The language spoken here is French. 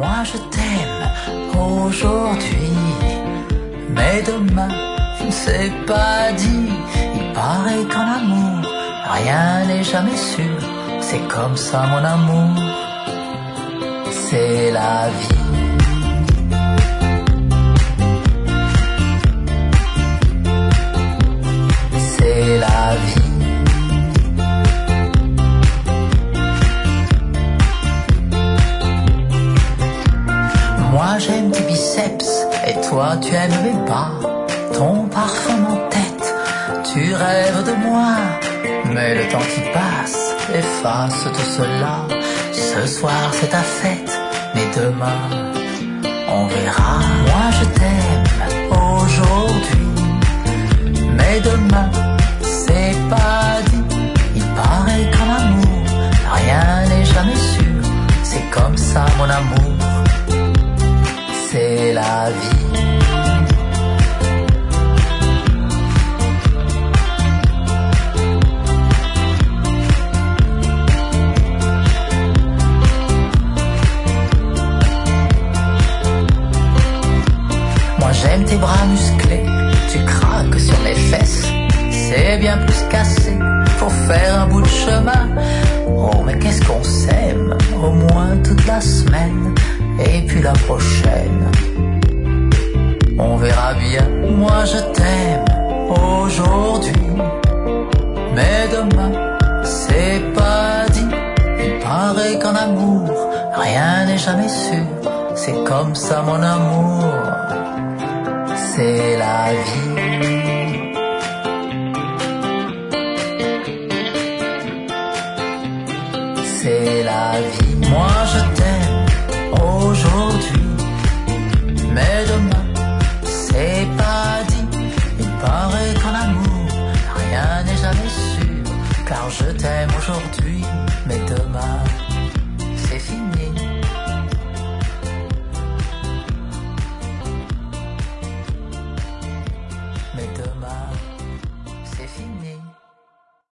Moi je t'aime aujourd'hui, mais demain, c'est pas dit. Il paraît qu'en amour, rien n'est jamais sûr. C'est comme ça mon amour, c'est la vie. C'est la vie. Moi j'aime tes biceps et toi tu aimes mes bas. Ton parfum en tête, tu rêves de moi. Mais le temps qui passe efface tout cela. Ce soir c'est ta fête, mais demain on verra. Moi je t'aime aujourd'hui, mais demain c'est pas dit. Il paraît qu'en amour, rien n'est jamais sûr. C'est comme ça mon amour, c'est la vie. Moi j'aime tes bras musclés, tu craques sur mes fesses. C'est bien plus qu'assez pour faire un bout de chemin. Oh mais qu'est-ce qu'on s'aime, au moins toute la semaine. Et puis la prochaine, on verra bien. Moi je t'aime aujourd'hui, mais demain c'est pas dit. Il paraît qu'en amour, rien n'est jamais sûr. C'est comme ça mon amour, c'est la vie. C'est la vie. Moi je t'aime aujourd'hui, mais demain c'est pas dit. Il paraît qu'en amour, rien n'est jamais sûr. Car je t'aime aujourd'hui, mais demain c'est fini.